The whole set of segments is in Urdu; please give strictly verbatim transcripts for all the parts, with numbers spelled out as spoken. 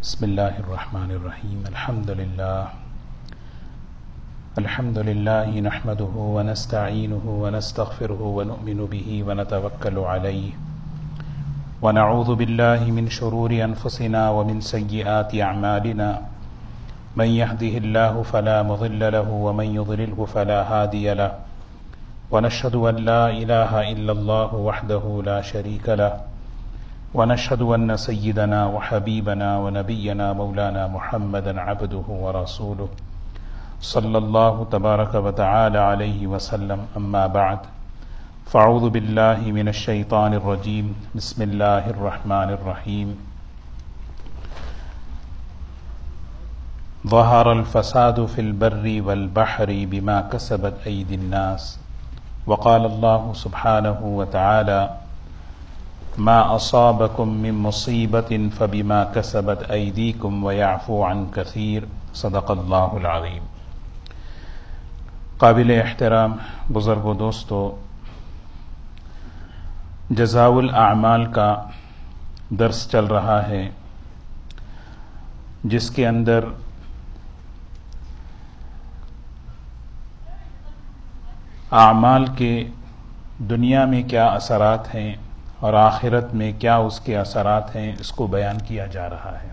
بسم اللہ الرحمن الرحیم الحمد للہ الحمد للہ نحمده ونستعینه ونستغفره ونؤمن به ونتوکل علیہ ونعوذ باللہ من شرور انفسنا ومن سیئات اعمالنا من يهده اللہ فلا مضل له ومن يضلله فلا هادی له ونشهد ان لا الہ الا اللہ وحده لا شریک له ونشهد أن سيدنا وحبيبنا ونبينا مولانا محمدا عبده ورسوله صلى الله تبارك وتعالى عليه وسلم أما بعد فأعوذ بالله من الشيطان الرجيم بسم الله الرحمن الرحيم ظهر الفساد في البر والبحر بما كسبت أيدي الناس وقال الله سبحانه وتعالى ما أصابكم من مصيبة فبما كسبت أيديكم ويعفو عن كثير صدق اللہ العظیم۔ قابل احترام بزرگ و دوستو، جزاء الاعمال کا درس چل رہا ہے جس کے اندر اعمال کے دنیا میں کیا اثرات ہیں اور آخرت میں کیا اس کے اثرات ہیں، اس کو بیان کیا جا رہا ہے۔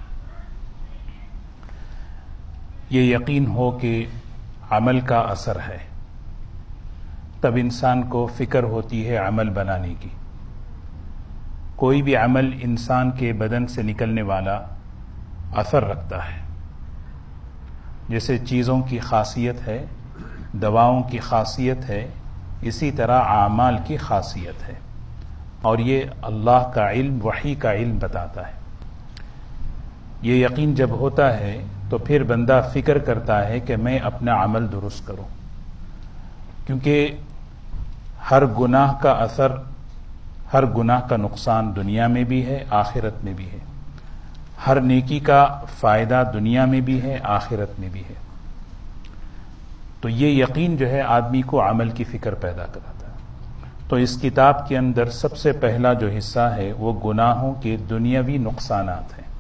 یہ یقین ہو کہ عمل کا اثر ہے، تب انسان کو فکر ہوتی ہے عمل بنانے کی۔ کوئی بھی عمل انسان کے بدن سے نکلنے والا اثر رکھتا ہے، جیسے چیزوں کی خاصیت ہے، دواؤں کی خاصیت ہے، اسی طرح اعمال کی خاصیت ہے، اور یہ اللہ کا علم، وحی کا علم بتاتا ہے۔ یہ یقین جب ہوتا ہے تو پھر بندہ فکر کرتا ہے کہ میں اپنا عمل درست کروں، کیونکہ ہر گناہ کا اثر، ہر گناہ کا نقصان دنیا میں بھی ہے، آخرت میں بھی ہے۔ ہر نیکی کا فائدہ دنیا میں بھی ہے، آخرت میں بھی ہے۔ تو یہ یقین جو ہے آدمی کو عمل کی فکر پیدا کراتا ہے۔ تو اس کتاب کے اندر سب سے پہلا جو حصہ ہے وہ گناہوں کے دنیاوی نقصانات ہیں،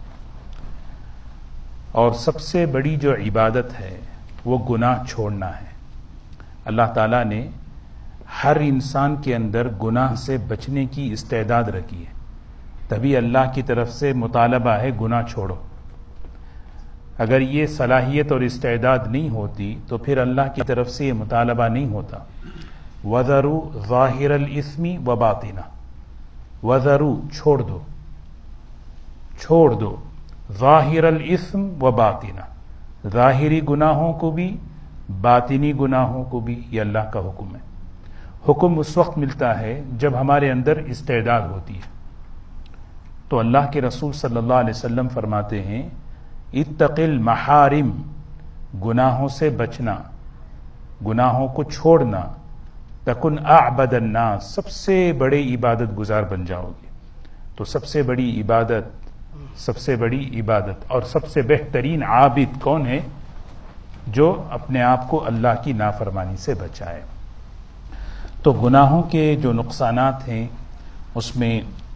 اور سب سے بڑی جو عبادت ہے وہ گناہ چھوڑنا ہے۔ اللہ تعالیٰ نے ہر انسان کے اندر گناہ سے بچنے کی استعداد رکھی ہے، تبھی اللہ کی طرف سے مطالبہ ہے گناہ چھوڑو۔ اگر یہ صلاحیت اور استعداد نہیں ہوتی تو پھر اللہ کی طرف سے یہ مطالبہ نہیں ہوتا۔ وَذَرُوا ظَاهِرَ الْإِثْمِ وَبَاطِنَهُ، وَذَرُوا چھوڑ دو، چھوڑ دو ظَاهِرَ الْإِثْمِ وَبَاطِنَهُ، ظاہری گناہوں کو بھی، باطنی گناہوں کو بھی۔ یہ اللہ کا حکم ہے۔ حکم اس وقت ملتا ہے جب ہمارے اندر استعداد ہوتی ہے۔ تو اللہ کے رسول صلی اللہ علیہ وسلم فرماتے ہیں اتق المحارم، گناہوں سے بچنا، گناہوں کو چھوڑنا، تکن اعبد الناس، سب سے بڑے عبادت گزار بن جاؤ گے۔ تو سب سے بڑی عبادت، سب سے بڑی عبادت اور سب سے بہترین عابد کون ہے؟ جو اپنے آپ کو اللہ کی نافرمانی سے بچائے۔ تو گناہوں کے جو نقصانات ہیں اس میں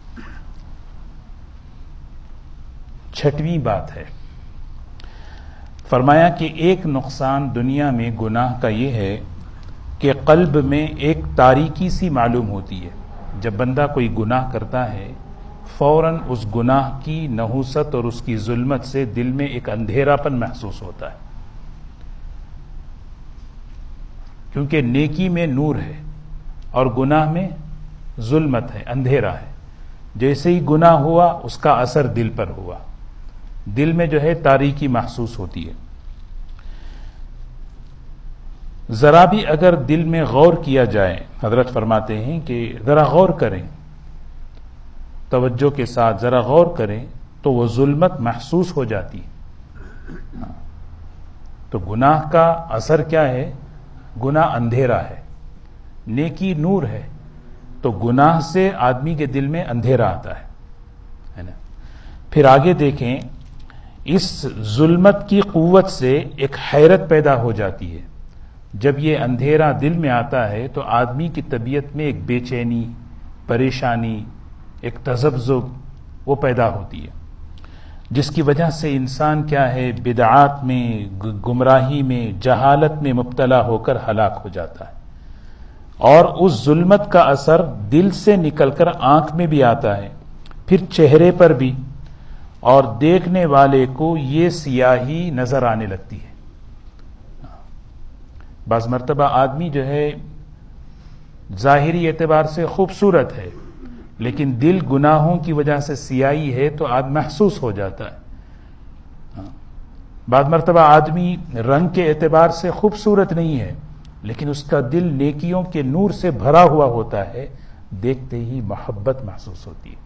چھٹویں بات ہے، فرمایا کہ ایک نقصان دنیا میں گناہ کا یہ ہے کہ قلب میں ایک تاریکی سی معلوم ہوتی ہے۔ جب بندہ کوئی گناہ کرتا ہے فوراً اس گناہ کی نحوست اور اس کی ظلمت سے دل میں ایک اندھیرا پن محسوس ہوتا ہے، کیونکہ نیکی میں نور ہے اور گناہ میں ظلمت ہے، اندھیرا ہے۔ جیسے ہی گناہ ہوا اس کا اثر دل پر ہوا، دل میں جو ہے تاریکی محسوس ہوتی ہے۔ ذرا بھی اگر دل میں غور کیا جائے، حضرت فرماتے ہیں کہ ذرا غور کریں، توجہ کے ساتھ ذرا غور کریں تو وہ ظلمت محسوس ہو جاتی ہے۔ تو گناہ کا اثر کیا ہے؟ گناہ اندھیرا ہے، نیکی نور ہے۔ تو گناہ سے آدمی کے دل میں اندھیرا آتا ہے نا۔ پھر آگے دیکھیں، اس ظلمت کی قوت سے ایک حیرت پیدا ہو جاتی ہے۔ جب یہ اندھیرا دل میں آتا ہے تو آدمی کی طبیعت میں ایک بے چینی، پریشانی، ایک تذبذب وہ پیدا ہوتی ہے۔ جس کی وجہ سے انسان کیا ہے بدعات میں، گمراہی میں، جہالت میں مبتلا ہو کر ہلاک ہو جاتا ہے، اور اس ظلمت کا اثر دل سے نکل کر آنکھ میں بھی آتا ہے، پھر چہرے پر بھی، اور دیکھنے والے کو یہ سیاہی نظر آنے لگتی ہے۔ بعض مرتبہ آدمی جو ہے ظاہری اعتبار سے خوبصورت ہے، لیکن دل گناہوں کی وجہ سے سیاہی ہے تو آدمی محسوس ہو جاتا ہے۔ بعض مرتبہ آدمی رنگ کے اعتبار سے خوبصورت نہیں ہے، لیکن اس کا دل نیکیوں کے نور سے بھرا ہوا ہوتا ہے، دیکھتے ہی محبت محسوس ہوتی ہے۔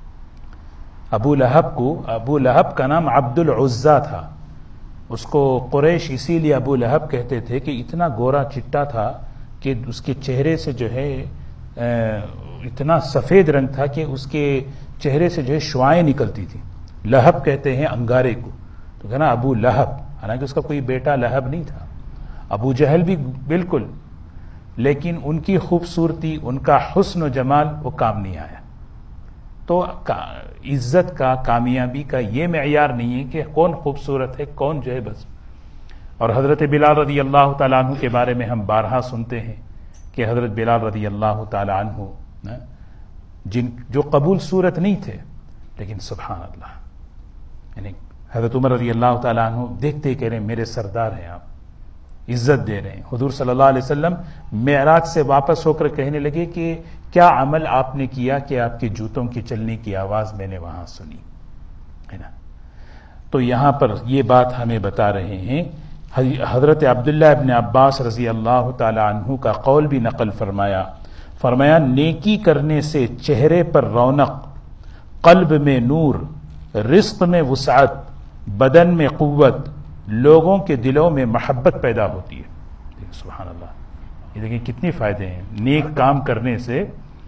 ابو لہب کو، ابو لہب کا نام عبد العزا تھا، اس کو قریش اسی لیے ابو لہب کہتے تھے کہ اتنا گورا چٹا تھا کہ اس کے چہرے سے جو ہے اتنا سفید رنگ تھا کہ اس کے چہرے سے جو ہے شعائیں نکلتی تھیں۔ لہب کہتے ہیں انگارے کو، تو کہنا ابو لہب، حالانکہ اس کا کوئی بیٹا لہب نہیں تھا، ابو جہل بھی بالکل، لیکن ان کی خوبصورتی، ان کا حسن و جمال وہ کام نہیں آیا۔ تو عزت کا، کامیابی کا یہ معیار نہیں ہے کہ کون خوبصورت ہے، کون جو ہے بس۔ اور حضرت بلال رضی اللہ تعالیٰ عنہ کے بارے میں ہم بارہا سنتے ہیں کہ حضرت بلال رضی اللہ تعالیٰ عنہ جن جو قبول صورت نہیں تھے، لیکن سبحان اللہ، یعنی حضرت عمر رضی اللہ تعالیٰ عنہ دیکھتے ہی کہہ رہے ہیں میرے سردار ہیں آپ، عزت دے رہے ہیں۔ حضور صلی اللہ علیہ وسلم معراج سے واپس ہو کر کہنے لگے کہ کیا عمل آپ نے کیا کہ آپ کے جوتوں کی چلنے کی آواز میں نے وہاں سنی، ہے نا۔ تو یہاں پر یہ بات ہمیں بتا رہے ہیں، حضرت عبداللہ ابن عباس رضی اللہ تعالی عنہ کا قول بھی نقل فرمایا، فرمایا نیکی کرنے سے چہرے پر رونق، قلب میں نور، رزق میں وسعت، بدن میں قوت، لوگوں کے دلوں میں محبت پیدا ہوتی ہے۔ سبحان اللہ، یہ دیکھیں کتنی فائدے ہیں نیک کام کرنے سے۔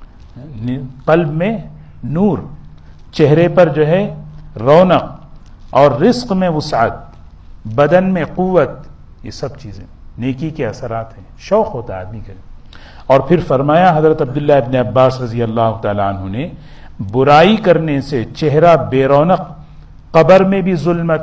قلب میں نور، چہرے پر جو ہے رونق، اور رزق میں وسعت، بدن میں قوت، یہ سب چیزیں نیکی کے اثرات ہیں، شوق ہوتا ہے آدمی کا۔ اور پھر فرمایا حضرت عبداللہ ابن عباس رضی اللہ تعالیٰ عنہ نے، برائی کرنے سے چہرہ بے رونق، قبر میں بھی ظلمت،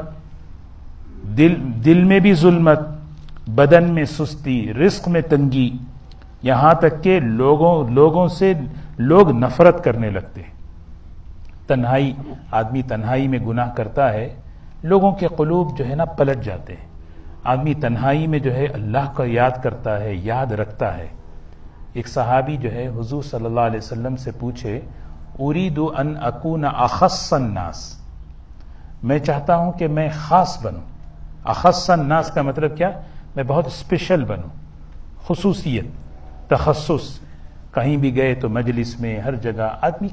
دل دل میں بھی ظلمت، بدن میں سستی، رزق میں تنگی، یہاں تک کہ لوگوں لوگوں سے لوگ نفرت کرنے لگتے ہیں۔ تنہائی، آدمی تنہائی میں گناہ کرتا ہے، لوگوں کے قلوب جو ہے نا پلٹ جاتے ہیں۔ آدمی تنہائی میں جو ہے اللہ کا یاد کرتا ہے، یاد رکھتا ہے۔ ایک صحابی جو ہے حضور صلی اللہ علیہ وسلم سے پوچھے، اريد ان اكون اخص الناس، میں چاہتا ہوں کہ میں خاص بنوں۔ اخص الناس کا مطلب کیا؟ میں بہت اسپیشل بنوں، خصوصیت، تخصص، کہیں بھی گئے تو مجلس میں ہر جگہ آدمی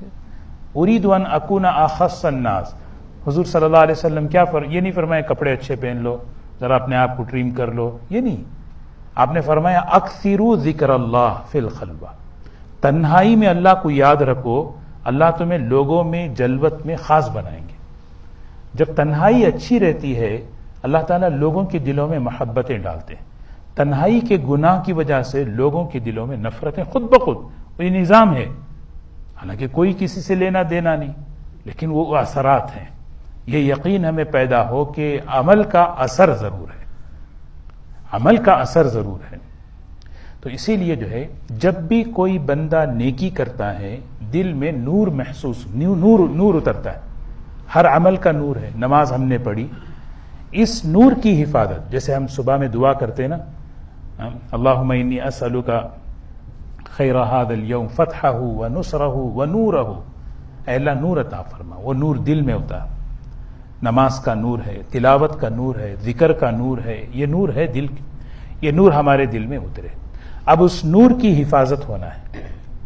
اريد ان اكون اخص الناس۔ حضور صلی اللہ علیہ وسلم کیا فر یہ نہیں فرمایا کپڑے اچھے پہن لو، ذرا اپنے آپ کو ٹریم کر لو، یہ نہیں، آپ نے فرمایا اکثروا ذکر اللہ فی الخلوہ، تنہائی میں اللہ کو یاد رکھو، اللہ تمہیں لوگوں میں جلوت میں خاص بنائیں گے۔ جب تنہائی اچھی رہتی ہے اللہ تعالیٰ لوگوں کے دلوں میں محبتیں ڈالتے ہیں۔ تنہائی کے گناہ کی وجہ سے لوگوں کے دلوں میں نفرتیں خود بخود، یہ نظام ہے، حالانکہ کوئی کسی سے لینا دینا نہیں، لیکن وہ اثرات ہیں۔ یہ یقین ہمیں پیدا ہو کہ عمل کا اثر ضرور ہے، عمل کا اثر ضرور ہے۔ تو اسی لیے جو ہے جب بھی کوئی بندہ نیکی کرتا ہے دل میں نور محسوس، نور نور اترتا ہے، ہر عمل کا نور ہے۔ نماز ہم نے پڑھی، اس نور کی حفاظت، جیسے ہم صبح میں دعا کرتے ہیں نا، اللہم انی اسألک خیر ھذا اليوم فتحہ ونصرہ ونورہ، اے اللہ نور عطا فرما، وہ نور دل میں ہوتا ہے۔ نماز کا نور ہے، تلاوت کا نور ہے، ذکر کا نور ہے، یہ نور ہے دل، یہ نور ہمارے دل میں اترے۔ اب اس نور کی حفاظت ہونا ہے۔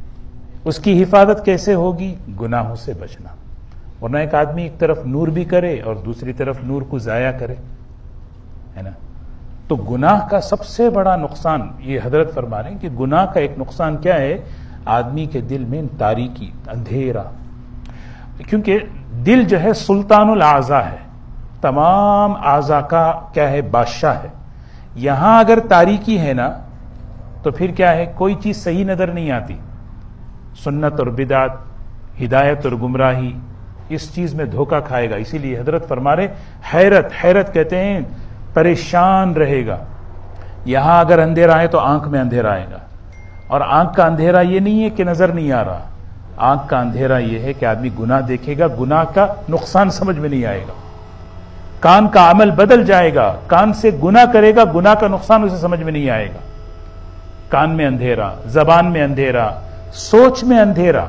اس کی حفاظت کیسے ہوگی؟ گناہوں سے بچنا، ورنہ ایک آدمی ایک طرف نور بھی کرے اور دوسری طرف نور کو ضائع کرے، ہے نا۔ تو گناہ کا سب سے بڑا نقصان، یہ حضرت فرما رہے ہیں کہ گناہ کا ایک نقصان کیا ہے؟ آدمی کے دل میں تاریکی، اندھیرا، کیونکہ دل جو ہے سلطان الاعضاء ہے، تمام اعضاء کا کیا ہے؟ بادشاہ ہے۔ یہاں اگر تاریکی ہے نا تو پھر کیا ہے؟ کوئی چیز صحیح نظر نہیں آتی، سنت اور بدعت، ہدایت اور گمراہی، اس چیز میں دھوکہ کھائے گا. اسی لیے حضرت فرما رہے حیرت حیرت کہتے ہیں پریشان رہے گا. یہاں اگر اندھیرا ہے تو آنکھ میں اندھیرا آئے گا, اور آنکھ کا اندھیرا یہ نہیں ہے کہ نظر نہیں آ رہا, آنکھ کا اندھیرا یہ ہے کہ آدمی گناہ دیکھے گا, گناہ کا نقصان سمجھ میں نہیں آئے گا. کان کا عمل بدل جائے گا, کان سے گناہ کرے گا, گناہ کا نقصان اسے سمجھ میں نہیں آئے گا. کان میں اندھیرا, زبان میں اندھیرا, سوچ میں اندھیرا,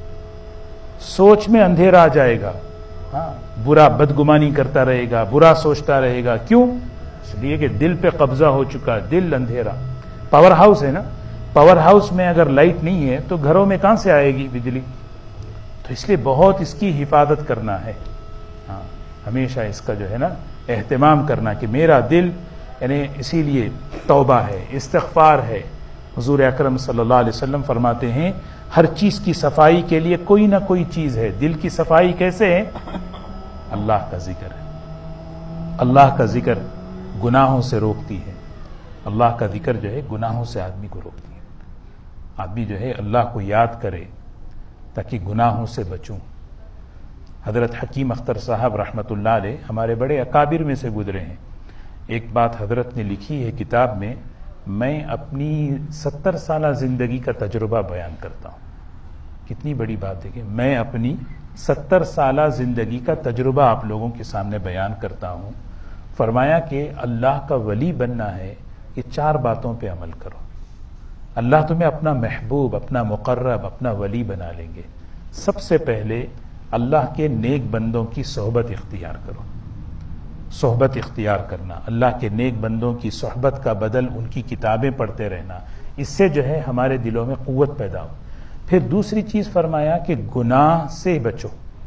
سوچ میں اندھیرا آ جائے گا. ہاں, برا بدگمانی کرتا رہے گا, برا سوچتا رہے گا. کیوں؟ اس لیے کہ دل پہ قبضہ ہو چکا, دل اندھیرا. پاور ہاؤس ہے نا, پاور ہاؤس میں اگر لائٹ نہیں ہے تو گھروں میں کہاں سے آئے گی بجلی؟ تو اس لیے بہت اس کی حفاظت کرنا ہے. ہاں, ہمیشہ اس کا جو ہے نا اہتمام کرنا کہ میرا دل, یعنی اسی لیے توبہ ہے, استغفار ہے. حضور اکرم صلی اللہ علیہ وسلم فرماتے ہیں ہر چیز کی صفائی کے لیے کوئی نہ کوئی چیز ہے. دل کی صفائی کیسے ہے؟ اللہ کا ذکر ہے. اللہ کا ذکر گناہوں سے روکتی ہے. اللہ کا ذکر جو ہے گناہوں سے آدمی کو روکتی ہے. آدمی جو ہے اللہ کو یاد کرے تاکہ گناہوں سے بچوں. حضرت حکیم اختر صاحب رحمۃ اللہ علیہ ہمارے بڑے اکابر میں سے گزرے ہیں. ایک بات حضرت نے لکھی ہے کتاب میں, میں اپنی ستر سالہ زندگی کا تجربہ بیان کرتا ہوں. کتنی بڑی بات ہے کہ میں اپنی ستر سالہ زندگی کا تجربہ آپ لوگوں کے سامنے بیان کرتا ہوں. فرمایا کہ اللہ کا ولی بننا ہے, یہ چار باتوں پہ عمل کرو. اللہ تمہیں اپنا محبوب, اپنا مقرب, اپنا ولی بنا لیں گے. سب سے پہلے اللہ کے نیک بندوں کی صحبت اختیار کرو. صحبت اختیار کرنا, اللہ کے نیک بندوں کی صحبت کا بدل ان کی کتابیں پڑھتے رہنا, اس سے جو ہے ہمارے دلوں میں قوت پیدا ہو. پھر دوسری چیز فرمایا کہ گناہ سے بچو.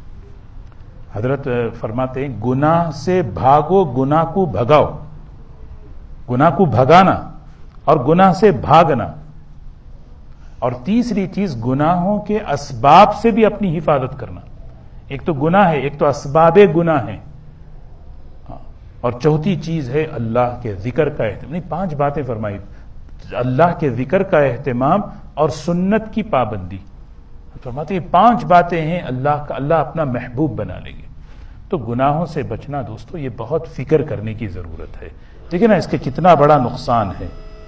حضرت فرماتے ہیں گناہ سے بھاگو, گناہ کو بھگاؤ. گناہ کو بھگانا اور گناہ سے بھاگنا. اور تیسری چیز گناہوں کے اسباب سے بھی اپنی حفاظت کرنا. ایک تو گناہ ہے, ایک تو اسباب گناہ ہے, اور چوتھی چیز ہے اللہ کے ذکر کا اہتمام. نہیں, پانچ باتیں فرمائی, اللہ کے ذکر کا اہتمام اور سنت کی پابندی. فرماتے ہیں پانچ باتیں ہیں اللہ کا, اللہ اپنا محبوب بنا لیں گے. تو گناہوں سے بچنا دوستو یہ بہت فکر کرنے کی ضرورت ہے. دیکھیں نا اس کے کتنا بڑا نقصان ہے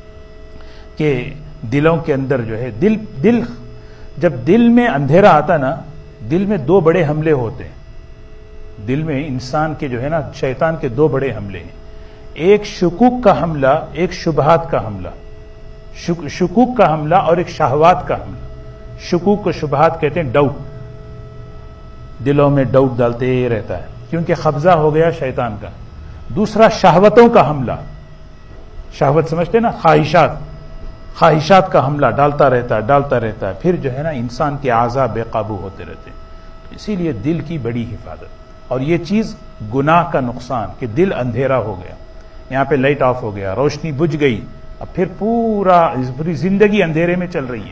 کہ دلوں کے اندر جو ہے دل دل جب دل میں اندھیرا آتا نا, دل میں دو بڑے حملے ہوتے ہیں. دل میں انسان کے جو ہے نا شیطان کے دو بڑے حملے ہیں. ایک شکوک کا حملہ, ایک شبہات کا حملہ. شکوک کا حملہ اور ایک شہوات کا حملہ. شکوک کو شبہات کہتے ہیں ڈاؤٹ. دلوں میں ڈاؤٹ ڈالتے رہتا ہے کیونکہ قبضہ ہو گیا شیطان کا. دوسرا شہوتوں کا حملہ. شہوت سمجھتے نا, خواہشات. خواہشات کا حملہ ڈالتا رہتا ہے ڈالتا رہتا ہے پھر جو ہے نا انسان کے اعضاء بے قابو ہوتے رہتے ہیں. اسی لیے دل کی بڑی حفاظت. اور یہ چیز گناہ کا نقصان کہ دل اندھیرا ہو گیا, یہاں پہ لائٹ آف ہو گیا, روشنی بجھ گئی, اب پھر پورا پوری زندگی اندھیرے میں چل رہی ہے.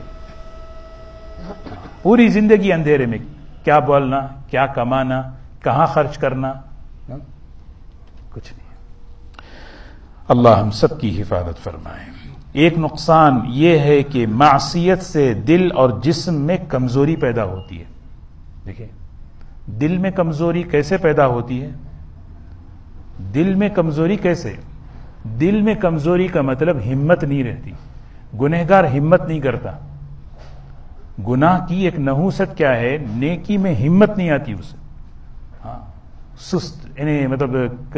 پوری زندگی اندھیرے میں, کیا بولنا, کیا کمانا, کہاں خرچ کرنا, کچھ نہیں. اللہ ہم سب کی حفاظت فرمائے. ایک نقصان یہ ہے کہ معصیت سے دل اور جسم میں کمزوری پیدا ہوتی ہے. دیکھیں دل میں کمزوری کیسے پیدا ہوتی ہے. دل میں کمزوری کیسے؟ دل میں کمزوری کا مطلب ہمت نہیں رہتی. گنہگار ہمت نہیں کرتا. گناہ کی ایک نحوست کیا ہے, نیکی میں ہمت نہیں آتی اسے. ہاں, سست, یعنی مطلب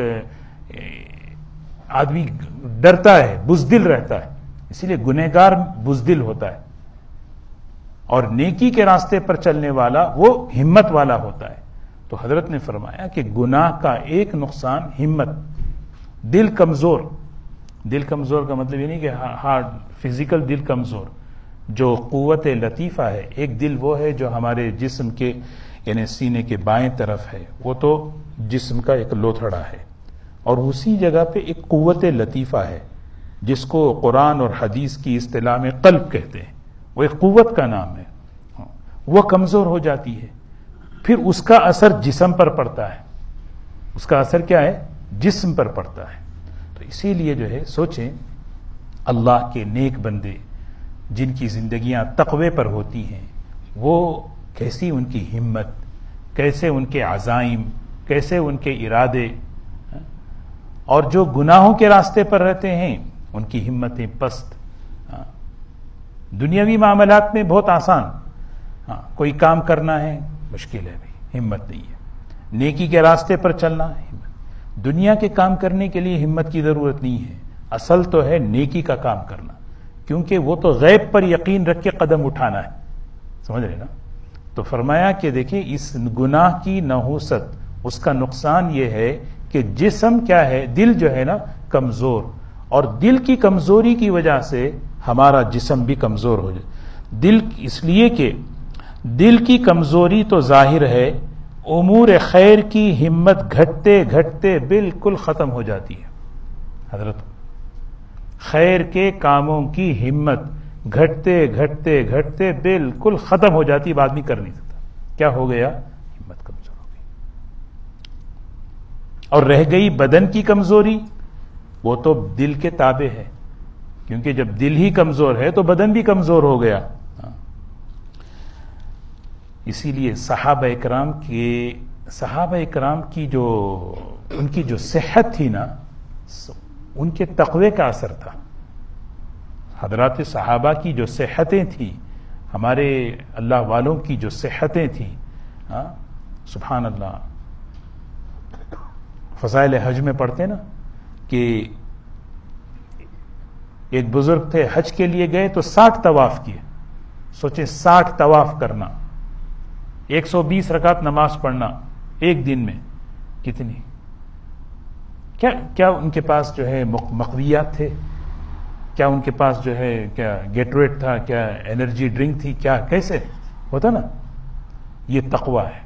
آدمی ڈرتا ہے, بزدل رہتا ہے. اسی لیے گنہگار بزدل ہوتا ہے, اور نیکی کے راستے پر چلنے والا وہ ہمت والا ہوتا ہے. تو حضرت نے فرمایا کہ گناہ کا ایک نقصان ہمت. دل کمزور. دل کمزور کا مطلب یہ نہیں کہ ہارڈ فزیکل دل کمزور. جو قوت لطیفہ ہے, ایک دل وہ ہے جو ہمارے جسم کے یعنی سینے کے بائیں طرف ہے, وہ تو جسم کا ایک لوتھڑا ہے. اور اسی جگہ پہ ایک قوت لطیفہ ہے جس کو قرآن اور حدیث کی اصطلاح میں قلب کہتے ہیں. وہ ایک قوت کا نام ہے. وہ کمزور ہو جاتی ہے, پھر اس کا اثر جسم پر پڑتا ہے. اس کا اثر کیا ہے؟ جسم پر پڑتا ہے. تو اسی لیے جو ہے سوچیں, اللہ کے نیک بندے جن کی زندگیاں تقوی پر ہوتی ہیں, وہ کیسی ان کی ہمت, کیسے ان کے عزائم، کیسے ان کے ارادے، اور جو گناہوں کے راستے پر رہتے ہیں ان کی ہمتیں پست. دنیاوی معاملات میں بہت آسان، ہاں کوئی کام کرنا ہے مشکل ہے بھائی، ہمت نہیں ہے. نیکی کے راستے پر چلنا ہے ہمت. دنیا کے کام کرنے کے لیے ہمت کی ضرورت نہیں ہے، اصل تو ہے نیکی کا کام کرنا، کیونکہ وہ تو غیب پر یقین رکھ کے قدم اٹھانا ہے. سمجھ رہے نا؟ تو فرمایا کہ دیکھیں اس گناہ کی نحوست، اس کا نقصان یہ ہے کہ جسم کیا ہے، دل جو ہے نا کمزور، اور دل کی کمزوری کی وجہ سے ہمارا جسم بھی کمزور ہو جائے. دل اس لیے کہ دل کی کمزوری تو ظاہر ہے، امور خیر کی ہمت گھٹتے گھٹتے بالکل ختم ہو جاتی ہے. حضرت خیر کے کاموں کی ہمت گھٹتے گھٹتے گھٹتے بالکل ختم ہو جاتی، بعد میں کر نہیں سکتا. کیا ہو گیا؟ ہمت کمزور ہو گئی. اور رہ گئی بدن کی کمزوری، وہ تو دل کے تابع ہے، کیونکہ جب دل ہی کمزور ہے تو بدن بھی کمزور ہو گیا. اسی لیے صحابہ اکرام کے صحابہ اکرام کی جو ان کی جو صحت تھی نا، ان کے تقوی کا اثر تھا. حضرات صحابہ کی جو صحتیں تھیں، ہمارے اللہ والوں کی جو صحتیں تھیں، سبحان اللہ. فضائل حج میں پڑھتے نا کہ ایک بزرگ تھے، حج کے لیے گئے تو ساٹھ طواف کیے. سوچیں ساٹھ طواف کرنا، ایک سو بیس رکعت نماز پڑھنا ایک دن میں، کتنی کیا کیا ان کے پاس جو ہے مقویات تھے؟ کیا ان کے پاس جو ہے کیا گیٹویٹ تھا؟ کیا انرجی ڈرنک تھی؟ کیا کیسے ہوتا نا؟ یہ تقوی ہے.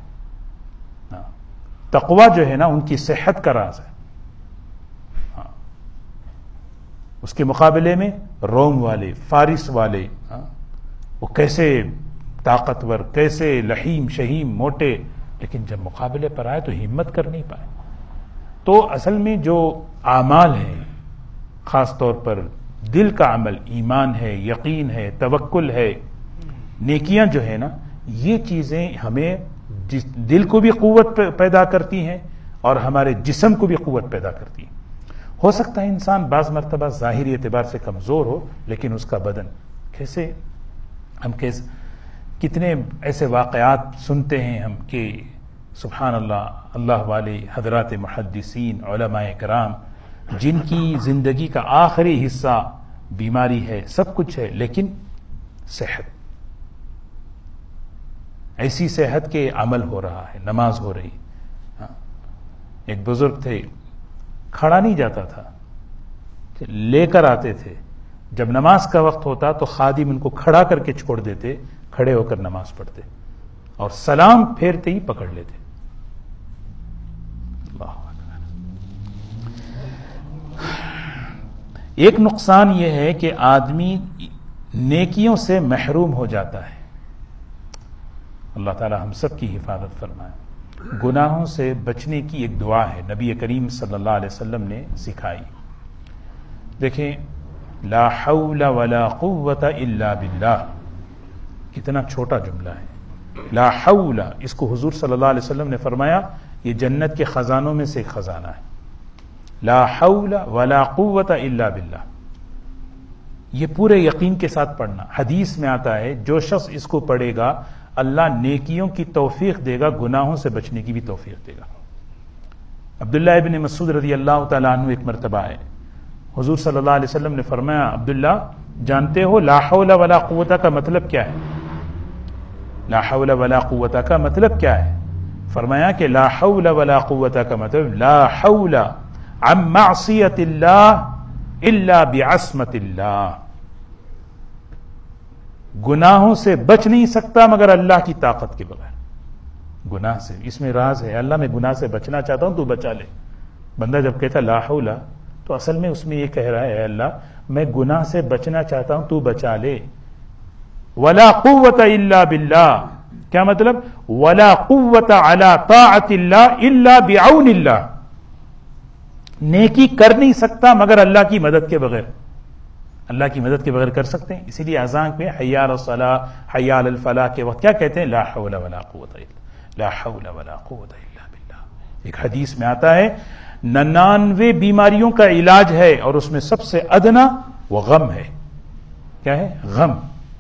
تقوی جو ہے نا ان کی صحت کا راز ہے. ہاں. اس کے مقابلے میں روم والے، فارس والے، ہاں وہ کیسے طاقتور، کیسے لحیم شہیم موٹے، لیکن جب مقابلے پر آئے تو ہمت کر نہیں پائے. تو اصل میں جو اعمال ہیں، خاص طور پر دل کا عمل، ایمان ہے، یقین ہے، توکل ہے، نیکیاں جو ہے نا، یہ چیزیں ہمیں دل کو بھی قوت پیدا کرتی ہیں اور ہمارے جسم کو بھی قوت پیدا کرتی ہیں. ہو سکتا ہے انسان بعض مرتبہ ظاہری اعتبار سے کمزور ہو، لیکن اس کا بدن کیسے، ہم کیسے کتنے ایسے واقعات سنتے ہیں ہم کہ سبحان اللہ، اللہ والے حضرات محدثین، علماء کرام، جن کی زندگی کا آخری حصہ بیماری ہے، سب کچھ ہے، لیکن صحت، ایسی صحت کے عمل ہو رہا ہے، نماز ہو رہی. ہاں ایک بزرگ تھے، کھڑا نہیں جاتا تھا، لے کر آتے تھے. جب نماز کا وقت ہوتا تو خادم ان کو کھڑا کر کے چھوڑ دیتے، کھڑے ہو کر نماز پڑھتے اور سلام پھیرتے ہی پکڑ لیتے. اللہ اکبر. ایک نقصان یہ ہے کہ آدمی نیکیوں سے محروم ہو جاتا ہے. اللہ تعالی ہم سب کی حفاظت فرمائے. گناہوں سے بچنے کی ایک دعا ہے، نبی کریم صلی اللہ علیہ وسلم نے سکھائی. دیکھیں، لا حول ولا قوت الا باللہ، کتنا چھوٹا جملہ ہے. لا حول، اس کو حضور صلی اللہ علیہ وسلم نے فرمایا یہ جنت کے خزانوں میں سے ایک خزانہ ہے. لا حول ولا قوت الا باللہ، یہ پورے یقین کے ساتھ پڑھنا. حدیث میں آتا ہے جو شخص اس کو پڑھے گا اللہ نیکیوں کی توفیق دے گا، گناہوں سے بچنے کی بھی توفیق دے گا. عبداللہ ابن مسعود رضی اللہ تعالیٰ عنہ ایک مرتبہ ہے، حضور صلی اللہ علیہ وسلم نے فرمایا عبداللہ جانتے ہو لا حول ولا قوت کا مطلب کیا ہے؟ لا حول ولا قوت کا مطلب کیا ہے؟ فرمایا کہ لا حول ولا قوت کا مطلب لا حول عن معصیت اللہ الا بعصمت اللہ، گناہوں سے بچ نہیں سکتا مگر اللہ کی طاقت کے بغیر. گناہ سے، اس میں راز ہے، اللہ میں گناہ سے بچنا چاہتا ہوں تو بچا لے. بندہ جب کہتا لا حول تو اصل میں اس میں یہ کہہ رہا ہے اے اللہ میں گناہ سے بچنا چاہتا ہوں تو بچا لے. ولا قوت الا باللہ، کیا مطلب؟ ولا قوت علی طاعت اللہ الا بعون اللہ، نیکی کر نہیں سکتا مگر اللہ کی مدد کے بغیر. اللہ کی مدد کے بغیر کر سکتے ہیں. اسی لیے اذان میں حی علی الصلاۃ، حی علی الفلاح کے وقت کیا کہتے ہیں؟ لا حول ولا قوت الا، لا حول ولا قوت الا باللہ. ایک حدیث میں آتا ہے ننانوے بیماریوں کا علاج ہے اور اس میں سب سے ادنا وہ غم ہے. کیا ہے؟ غم.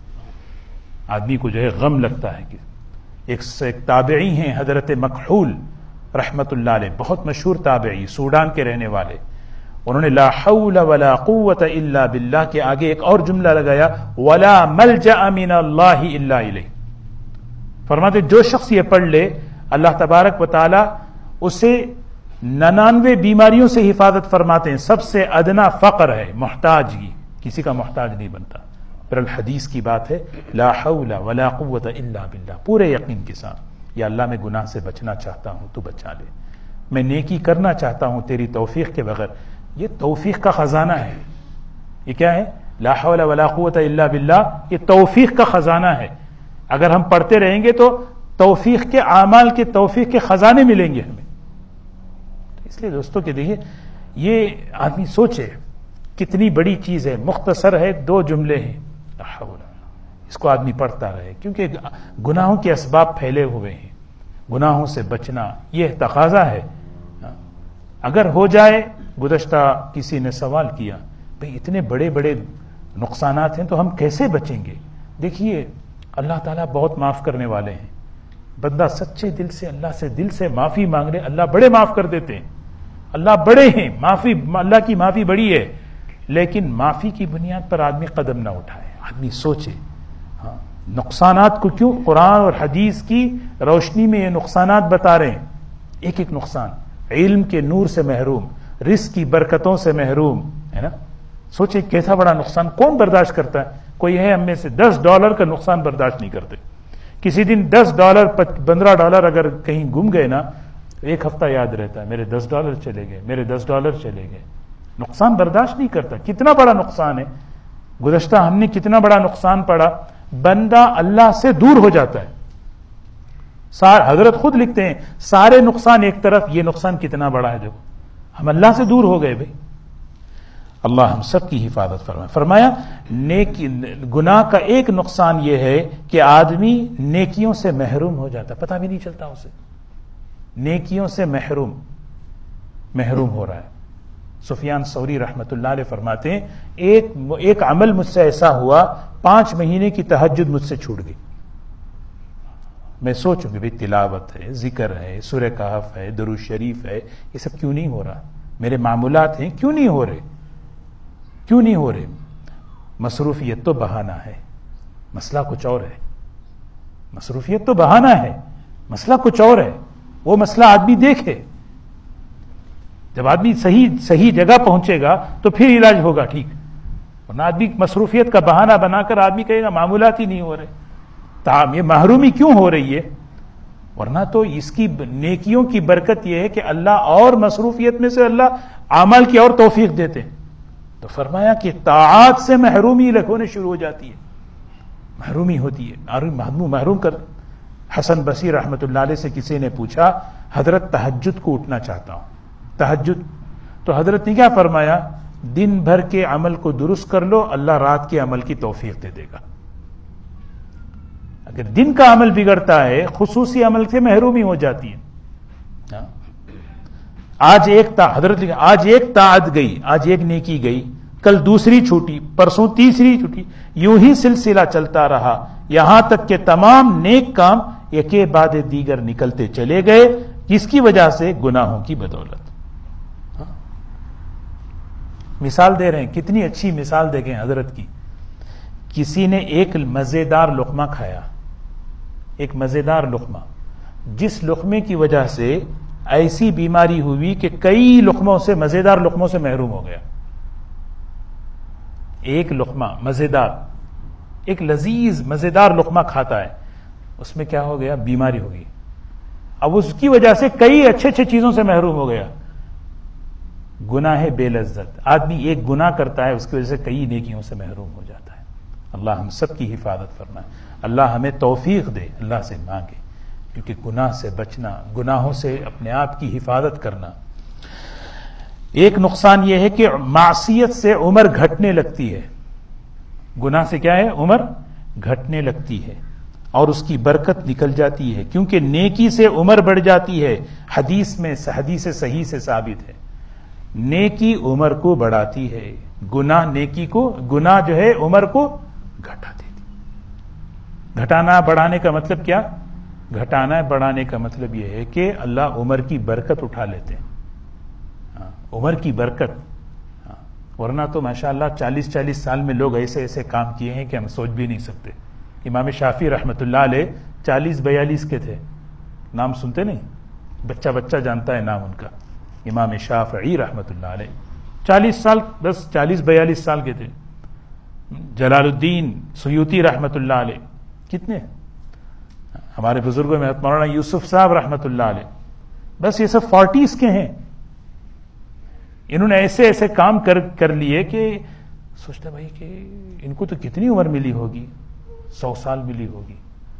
آدمی کو جو ہے غم لگتا ہے. کہ ایک ایک تابعی ہیں حضرت مکحول رحمت اللہ علیہ، بہت مشہور تابعی، سوڈان کے رہنے والے. انہوں نے لا حول ولا قوت الا باللہ کے آگے ایک اور جملہ لگایا ولا ملجأ من اللہ الا الیہ. فرماتے جو شخص یہ پڑھ لے اللہ تبارک و تعالی اسے ننانوے بیماریوں سے حفاظت فرماتے ہیں. سب سے ادنا فقر ہے، محتاجی، کسی کا محتاج نہیں بنتا. پھر الحدیث کی بات ہے لا حول ولا قوت الا باللہ، پورے یقین کے ساتھ یا اللہ میں گناہ سے بچنا چاہتا ہوں تو بچا لے، میں نیکی کرنا چاہتا ہوں تیری توفیق کے بغیر. یہ توفیق کا خزانہ ہے. یہ کیا ہے؟ لا حول ولا قوت الا باللہ، یہ توفیق کا خزانہ ہے. اگر ہم پڑھتے رہیں گے تو توفیق کے اعمال کے توفیق کے خزانے ملیں گے ہمیں. اس لیے دوستوں کہ دیکھیے یہ آدمی سوچے کتنی بڑی چیز ہے. مختصر ہے، دو جملے ہیں، لا حول. اس کو آدمی پڑھتا رہے کیونکہ گناہوں کے اسباب پھیلے ہوئے ہیں. گناہوں سے بچنا یہ تقاضا ہے. اگر ہو جائے، گزشتہ کسی نے سوال کیا بھئی اتنے بڑے بڑے نقصانات ہیں تو ہم کیسے بچیں گے؟ دیکھیے اللہ تعالیٰ بہت معاف کرنے والے ہیں. بندہ سچے دل سے اللہ سے دل سے معافی مانگ لے، اللہ بڑے معاف کر دیتے ہیں. اللہ بڑے ہیں، معافی اللہ کی معافی بڑی ہے. لیکن معافی کی بنیاد پر آدمی قدم نہ اٹھائے. آدمی سوچے ہاں نقصانات کو کیوں قرآن اور حدیث کی روشنی میں یہ نقصانات بتا رہے ہیں. ایک ایک نقصان، علم کے نور سے محروم، رزق کی برکتوں سے محروم ہے نا. سوچے کیسا بڑا نقصان کون برداشت کرتا ہے؟ کوئی ہے ہم میں سے دس ڈالر کا نقصان برداشت نہیں کرتے. کسی دن دس ڈالر پندرہ ڈالر اگر کہیں گم گئے نا ایک ہفتہ یاد رہتا ہے میرے دس ڈالر چلے گئے، میرے دس ڈالر چلے گئے. نقصان برداشت نہیں کرتا. کتنا بڑا نقصان ہے. گزشتہ ہم نے کتنا بڑا نقصان پڑا. بندہ اللہ سے دور ہو جاتا ہے. سار حضرت خود لکھتے ہیں سارے نقصان ایک طرف، یہ نقصان کتنا بڑا ہے. دیکھو ہم اللہ سے دور ہو گئے بھائی. اللہ ہم سب کی حفاظت فرمائے. فرمایا نیکی گناہ کا ایک نقصان یہ ہے کہ آدمی نیکیوں سے محروم ہو جاتا، پتہ بھی نہیں چلتا اسے. نیکیوں سے محروم محروم ہو رہا ہے. سفیان ثوری رحمت اللہ علیہ فرماتے ہیں ایک ایک عمل مجھ سے ایسا ہوا پانچ مہینے کی تہجد مجھ سے چھوٹ گئی. میں سوچوں کہ بھائی تلاوت ہے، ذکر ہے، سورہ کہف ہے، درود شریف ہے، یہ سب کیوں نہیں ہو رہا؟ میرے معمولات ہیں کیوں نہیں ہو رہے؟ کیوں نہیں ہو رہے؟ مصروفیت تو بہانہ ہے، مسئلہ کچھ اور ہے. مصروفیت تو بہانہ ہے، مسئلہ کچھ اور ہے. وہ مسئلہ آدمی دیکھے. جب آدمی صحیح صحیح جگہ پہنچے گا تو پھر علاج ہوگا ٹھیک. ورنہ آدمی مصروفیت کا بہانہ بنا کر آدمی کہے گا معمولات ہی نہیں ہو رہے. تاہم یہ محرومی کیوں ہو رہی ہے؟ ورنہ تو اس کی نیکیوں کی برکت یہ ہے کہ اللہ اور مصروفیت میں سے اللہ اعمال کی اور توفیق دیتے ہیں. تو فرمایا کہ طاعات سے محرومی ہونے شروع ہو جاتی ہے. محرومی ہوتی ہے، محروم محروم کر. حسن بصری رحمت اللہ علیہ سے کسی نے پوچھا حضرت تہجد کو اٹھنا چاہتا ہوں، تہجد. تو حضرت نے کیا فرمایا؟ دن بھر کے عمل کو درست کر لو، اللہ رات کے عمل کی توفیق دے دے گا. اگر دن کا عمل بگڑتا ہے خصوصی عمل سے محرومی ہو جاتی ہے. آج ایک تا حضرت آج ایک طاعت گئی، آج ایک نیکی گئی، کل دوسری چھوٹی، پرسوں تیسری چھوٹی، یوں ہی سلسلہ چلتا رہا یہاں تک کہ تمام نیک کام ایک بعد دیگر نکلتے چلے گئے. کس کی وجہ سے؟ گناہوں کی بدولت. مثال دے رہے ہیں، کتنی اچھی مثال دیکھیں حضرت کی. کسی نے ایک مزیدار لقمہ کھایا، ایک مزیدار لقمہ، جس لقمے کی وجہ سے ایسی بیماری ہوئی کہ کئی لقموں سے مزیدار لقموں سے محروم ہو گیا. ایک لقمہ مزیدار، ایک لذیذ مزیدار لقمہ کھاتا ہے، اس میں کیا ہو گیا؟ بیماری ہو گئی. اب اس کی وجہ سے کئی اچھے اچھے چیزوں سے محروم ہو گیا. گناہ بے لذت، آدمی ایک گناہ کرتا ہے اس کی وجہ سے کئی نیکیوں سے محروم ہو جاتا ہے. اللہ ہم سب کی حفاظت فرمائے. اللہ ہمیں توفیق دے، اللہ سے مانگے، کیونکہ گناہ سے بچنا، گناہوں سے اپنے آپ کی حفاظت کرنا. ایک نقصان یہ ہے کہ معصیت سے عمر گھٹنے لگتی ہے. گناہ سے کیا ہے؟ عمر گھٹنے لگتی ہے. اور اس کی برکت نکل جاتی ہے، کیونکہ نیکی سے عمر بڑھ جاتی ہے۔ حدیث میں حدیث صحیح سے ثابت ہے، نیکی عمر کو بڑھاتی ہے، گناہ نیکی کو گناہ جو ہے عمر کو گھٹا دیتی۔ گھٹانا بڑھانے کا مطلب کیا؟ گھٹانا بڑھانے کا مطلب یہ ہے کہ اللہ عمر کی برکت اٹھا لیتے ہیں، ہاں، عمر کی برکت، ہاں، ورنہ تو ماشاءاللہ چالیس چالیس سال میں لوگ ایسے ایسے کام کیے ہیں کہ ہم سوچ بھی نہیں سکتے۔ امام شافعی رحمۃ اللہ علیہ چالیس بیالیس کے تھے، نام سنتے نہیں؟ بچہ بچہ جانتا ہے نام ان کا، امام شافعی رحمۃ اللہ علیہ چالیس سال، بس چالیس بیالیس سال کے تھے۔ جلال الدین سیوطی رحمۃ اللہ علیہ کتنے؟ ہمارے بزرگوں میں مولانا یوسف صاحب رحمۃ اللہ علیہ، بس یہ سب فورٹیز کے ہیں۔ انہوں نے ایسے ایسے کام کر کر لیے کہ سوچتا بھائی کہ ان کو تو کتنی عمر ملی ہوگی، سو سال ملی ہوگی،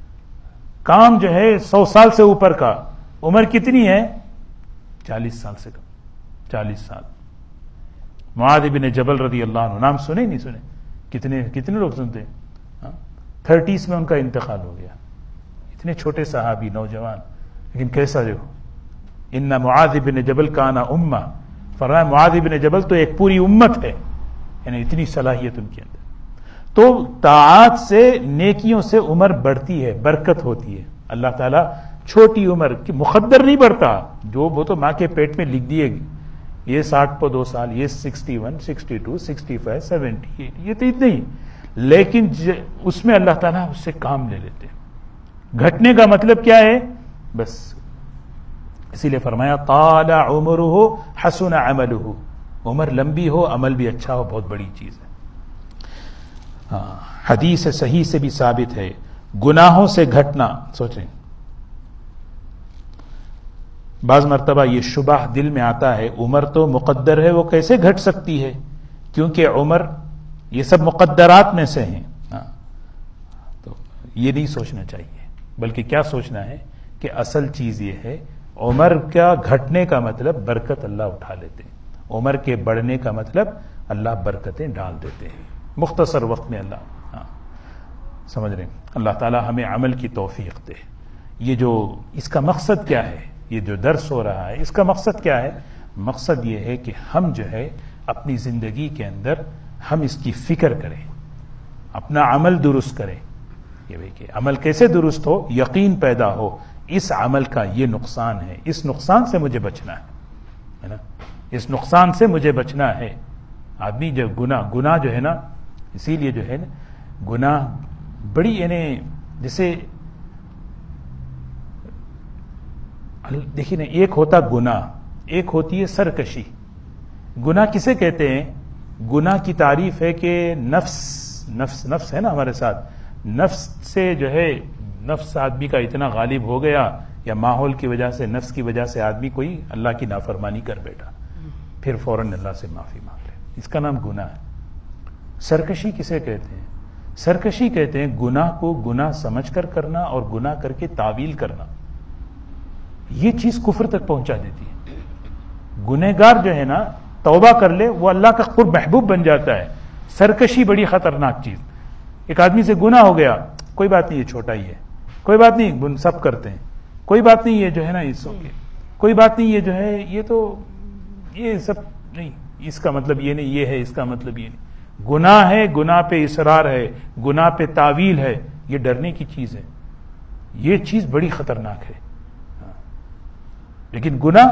کام جو ہے سو سال سے اوپر کا، عمر کتنی ہے؟ چالیس سال سے کم، چالیس سال۔ معاذ بن جبل رضی اللہ عنہ، نام سنے نہیں سنے؟ کتنے کتنے لوگ سنتے ہیں؟ تھرٹیز میں ان کا انتقال ہو گیا، اتنے چھوٹے صحابی نوجوان، لیکن کیسا جو ان معاذ بن جبل کان امہ، فرمایا معاذ بن جبل تو ایک پوری امت ہے، یعنی اتنی صلاحیت ان کے اندر۔ تو طاعات سے نیکیوں سے عمر بڑھتی ہے، برکت ہوتی ہے۔ اللہ تعالیٰ چھوٹی عمر کی مقدر نہیں بڑھتا، جو وہ تو ماں کے پیٹ میں لکھ دیے گی، یہ ساٹھ پہ دو سال، یہ sixty one sixty two sixty five seventy eight, یہ تو اتنے ہی، لیکن اس میں اللہ تعالیٰ اس سے کام لے لیتے ہیں۔ گھٹنے کا مطلب کیا ہے؟ بس اسی لیے فرمایا طال عمرہ حسن عملہ، عمر لمبی ہو عمل بھی اچھا ہو، بہت بڑی چیز ہے۔ ہاں، حدیث صحیح سے بھی ثابت ہے گناہوں سے گھٹنا۔ سوچیں، بعض مرتبہ یہ شبہ دل میں آتا ہے عمر تو مقدر ہے، وہ کیسے گھٹ سکتی ہے؟ کیونکہ عمر یہ سب مقدرات میں سے ہیں۔ ہاں، تو یہ نہیں سوچنا چاہیے، بلکہ کیا سوچنا ہے کہ اصل چیز یہ ہے عمر کا گھٹنے کا مطلب برکت اللہ اٹھا لیتے ہیں، عمر کے بڑھنے کا مطلب اللہ برکتیں ڈال دیتے ہیں مختصر وقت میں۔ اللہ ہاں سمجھ رہے ہیں؟ اللہ تعالیٰ ہمیں عمل کی توفیق دے۔ یہ جو اس کا مقصد کیا ہے، یہ جو درس ہو رہا ہے اس کا مقصد کیا ہے؟ مقصد یہ ہے کہ ہم جو ہے اپنی زندگی کے اندر ہم اس کی فکر کریں، اپنا عمل درست کریں۔ یہ بھائی کہ عمل کیسے درست ہو؟ یقین پیدا ہو اس عمل کا یہ نقصان ہے، اس نقصان سے مجھے بچنا ہے نا، اس نقصان سے مجھے بچنا ہے۔ آدمی جب گناہ گناہ جو ہے نا، اسی لیے جو ہے نا گناہ بڑی، یعنی جیسے دیکھیے نا، ایک ہوتا گناہ، ایک ہوتی ہے سرکشی۔ گناہ کسے کہتے ہیں؟ گناہ کی تعریف ہے کہ نفس نفس نفس ہے نا ہمارے ساتھ، نفس سے جو ہے نفس آدمی کا اتنا غالب ہو گیا، یا ماحول کی وجہ سے، نفس کی وجہ سے آدمی کوئی اللہ کی نافرمانی کر بیٹھا، پھر فوراً اللہ سے معافی مانگ لے، اس کا نام گناہ ہے۔ سرکشی کسے کہتے ہیں؟ سرکشی کہتے ہیں گناہ کو گناہ سمجھ کر کرنا اور گناہ کر کے تعویل کرنا، یہ چیز کفر تک پہنچا دیتی ہے۔ گنہگار جو ہے نا توبہ کر لے، وہ اللہ کا قرب محبوب بن جاتا ہے۔ سرکشی بڑی خطرناک چیز۔ ایک آدمی سے گناہ ہو گیا، کوئی بات نہیں، یہ چھوٹا ہی ہے، کوئی بات نہیں، سب کرتے ہیں، کوئی بات نہیں، یہ جو ہے نا اس کوئی بات نہیں، یہ جو ہے یہ تو یہ سب نہیں، اس کا مطلب یہ نہیں، یہ ہے، اس کا مطلب یہ نہیں۔ گناہ ہے، گناہ پہ اصرار ہے، گناہ پہ تعویل ہے، یہ ڈرنے کی چیز ہے، یہ چیز بڑی خطرناک ہے۔ لیکن گناہ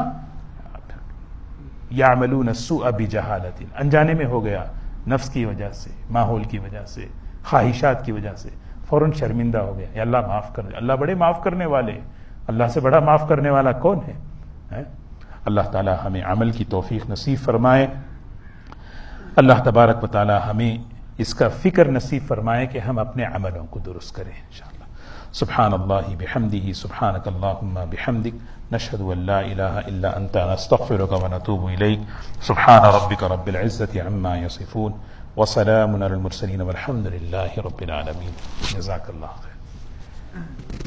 یعملون السوء بجہالۃ، انجانے میں ہو گیا، نفس کی وجہ سے، ماحول کی وجہ سے، خواہشات کی وجہ سے، فوراً شرمندہ ہو گیا، یا اللہ معاف کر دے۔ اللہ بڑے معاف کرنے والے ہیں، اللہ سے بڑا معاف کرنے والا کون ہے؟ اللہ تعالی ہمیں عمل کی توفیق نصیب فرمائے۔ اللہ تبارک و تعالی ہمیں اس کا فکر نصیب فرمائے کہ ہم اپنے عملوں کو درست کریں انشاءاللہ۔ سبحان اللہ بحمدہ، سبحانک اللہم بحمدک، نشہد ان لا الہ الا انت، نستغفرک ونتوب الیک۔ سبحان ربک رب العزۃ عما یصفون، وسلام علی المرسلین والحمد للہ رب العالمین۔ جزاک اللہ خیر۔